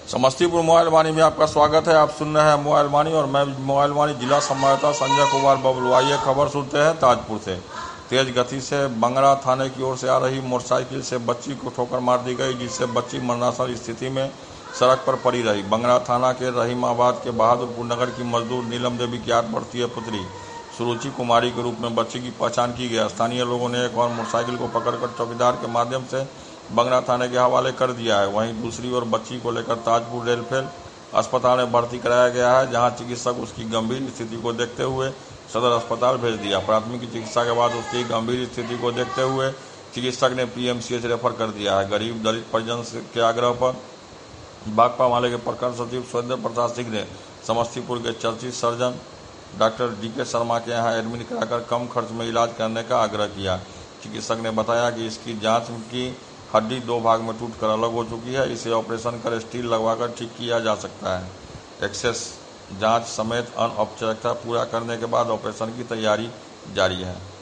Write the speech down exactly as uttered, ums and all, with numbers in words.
Samastipur mobile वाणी में आपका स्वागत है। आप सुन रहे हैं मोबाइल वाणी और मैं मोबाइल वाणी जिला संवाददाता संजय कुमार बबलू। आइए खबर सुनते हैं ताजपुर से। तेज गति से बंगरा थाने की ओर से आ रही मोटरसाइकिल से बच्ची को ठोकर मार दी गई, जिससे बच्ची मरणासन स्थिति में सड़क पर पड़ी रही। बंगरा थाना के रहीमाबाद के बहादुरपुर नगर की मजदूर नीलम देवी की आठ वर्षीय पुत्री सुरुचि कुमारी के रूप में बच्ची की पहचान की गई। स्थानीय लोगों ने एक और मोटरसाइकिल को पकड़कर चौकीदार के माध्यम से बंगरा थाने के हवाले कर दिया है। वहीं दूसरी ओर बच्ची को लेकर ताजपुर रेलफेल अस्पताल में भर्ती कराया गया है, जहां चिकित्सक उसकी गंभीर स्थिति को देखते हुए सदर अस्पताल भेज दिया। प्राथमिक चिकित्सा के बाद उसकी गंभीर स्थिति को देखते हुए चिकित्सक ने पीएमसीएच रेफर कर दिया है। गरीब दलित परिजन के आग्रह पर भाकपा माले के प्रखंड सचिव सुरेंद्र प्रसाद सिंह ने समस्तीपुर के चर्चित सर्जन डॉक्टर डी के शर्मा के यहाँ एडमिट कराकर कम खर्च में इलाज करने का आग्रह किया। चिकित्सक ने बताया कि इसकी जांच की हड्डी दो भाग में टूटकर अलग हो चुकी है। इसे ऑपरेशन कर स्टील लगवाकर ठीक किया जा सकता है। एक्सेस जांच समेत अन्य औपचारिकता पूरा करने के बाद ऑपरेशन की तैयारी जारी है।